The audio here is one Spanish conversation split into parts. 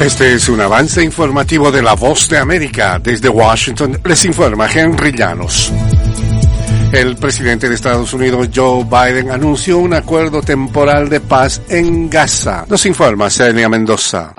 Este es un avance informativo de La Voz de América. Desde Washington les informa Henry Llanos. El presidente de Estados Unidos, Joe Biden, anunció un acuerdo temporal de paz en Gaza. Nos informa Celia Mendoza.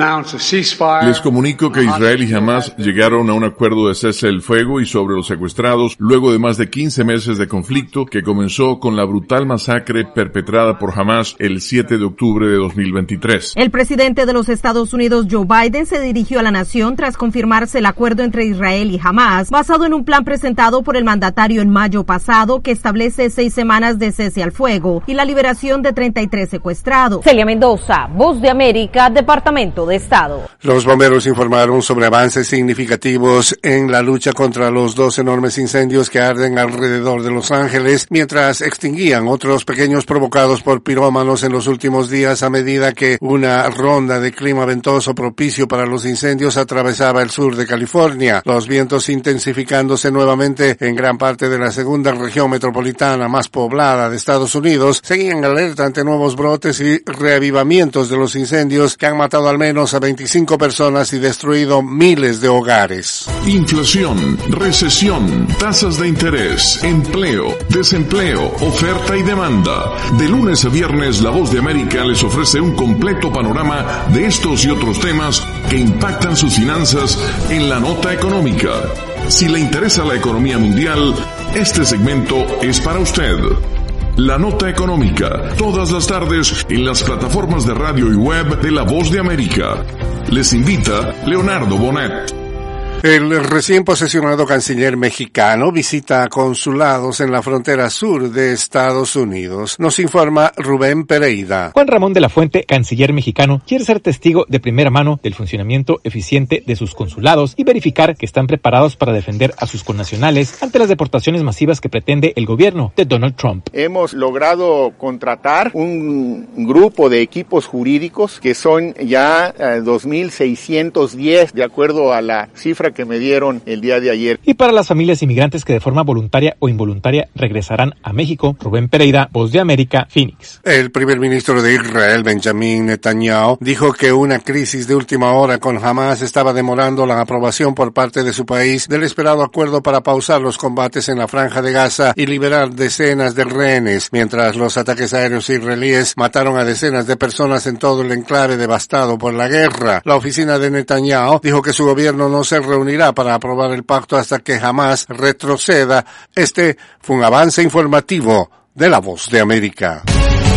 Les comunico que Israel y Hamas llegaron a un acuerdo de cese del fuego y sobre los secuestrados luego de más de 15 meses de conflicto que comenzó con la brutal masacre perpetrada por Hamas el 7 de octubre de 2023. El presidente de los Estados Unidos, Joe Biden, se dirigió a la nación tras confirmarse el acuerdo entre Israel y Hamas, basado en un plan presentado por el mandatario en mayo pasado que establece 6 semanas de cese al fuego y la liberación de 33 secuestrados. Celia Mendoza, Voz de América, Departamento de Estado. Los bomberos informaron sobre avances significativos en la lucha contra los 2 enormes incendios que arden alrededor de Los Ángeles, mientras extinguían otros pequeños provocados por pirómanos en los últimos días a medida que una ronda de clima ventoso propicio para los incendios atravesaba el sur de California. Los vientos intensificándose nuevamente en gran parte de la segunda región metropolitana más poblada de Estados Unidos, seguían alerta ante nuevos brotes y reavivamientos de los incendios que han matado al menos a 25 personas y destruido miles de hogares. Inflación, recesión, tasas de interés, empleo, desempleo, oferta y demanda. De lunes a viernes, La Voz de América les ofrece un completo panorama de estos y otros temas que impactan sus finanzas en la nota económica. Si le interesa la economía mundial, este segmento es para usted. La nota económica, todas las tardes en las plataformas de radio y web de La Voz de América. Les invita Leonardo Bonet. El recién posesionado canciller mexicano visita consulados en la frontera sur de Estados Unidos. Nos informa Rubén Pereira. Juan Ramón de la Fuente, canciller mexicano, quiere ser testigo de primera mano del funcionamiento eficiente de sus consulados y verificar que están preparados para defender a sus connacionales ante las deportaciones masivas que pretende el gobierno de Donald Trump. Hemos logrado contratar un grupo de equipos jurídicos que son ya 2,610 de acuerdo a la cifra que me dieron el día de ayer. Y para las familias inmigrantes que de forma voluntaria o involuntaria regresarán a México, Rubén Pereira, Voz de América, Phoenix. El primer ministro de Israel, Benjamin Netanyahu, dijo que una crisis de última hora con Hamas estaba demorando la aprobación por parte de su país del esperado acuerdo para pausar los combates en la Franja de Gaza y liberar decenas de rehenes, mientras los ataques aéreos israelíes mataron a decenas de personas en todo el enclave devastado por la guerra. La oficina de Netanyahu dijo que su gobierno no se reunirá para aprobar el pacto hasta que Hamas retroceda. Este fue un avance informativo de La Voz de América.